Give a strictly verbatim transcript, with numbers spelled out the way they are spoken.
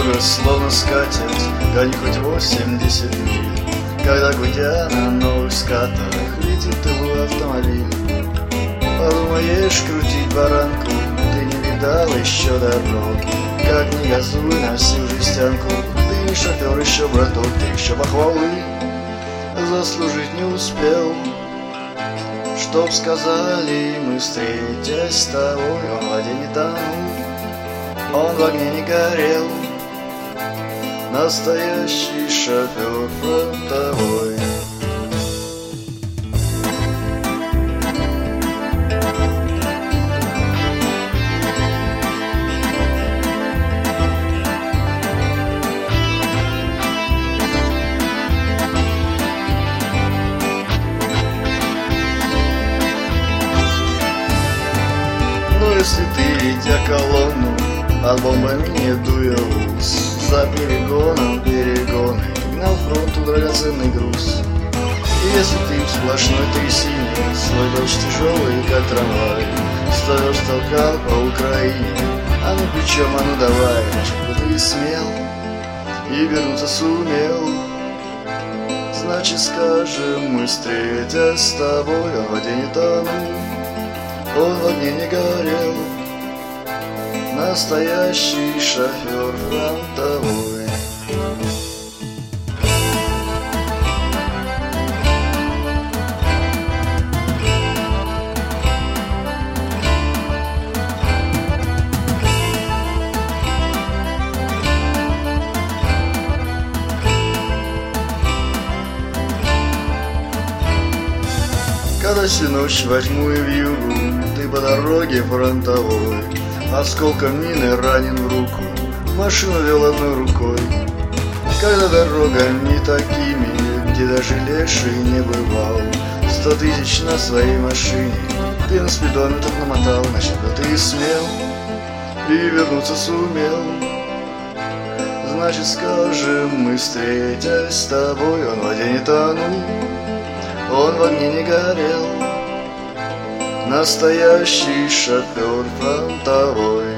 дорога, словно скатерть, гони хоть восемьдесят миль. Когда, гудя на новых скатах, летит его автомобиль. Подумаешь крутить баранку, ты не видал еще дорог. Как не газуй на всю жестянку, ты не шофер еще, браток, ты еще похвалы заслужить не успел. Чтоб сказали мы, встретясь с тобой, он в воде не тонул, он в огне не горел, настоящий шофер фронтовой. Если ты, ведя колонну, от бомбами не дуя уз, за перегоном перегоны гнал фронту драгоценный груз. И если ты в сплошной трясине свой дождь тяжелый, как трамвай, сто верст толкал по Украине, а ну плечом, а ну давай, чтобы ты смел и вернуться сумел. Значит, скажем мы, встретясь с тобой, он в воде не тонул, он в огне не горел, настоящий шофер фронтовой. Когда всю ночь возьму и вьюгу, ты по дороге фронтовой, осколком мины ранен в руку, машину вел одной рукой. Когда дорогами такими, где даже леший не бывал, сто тысяч на своей машине ты на спидометр намотал, значит, да ты смел и вернуться сумел. Значит, скажем мы, встретясь с тобой, он в воде не тонул, он в огне не горел, настоящий шофер фронтовой.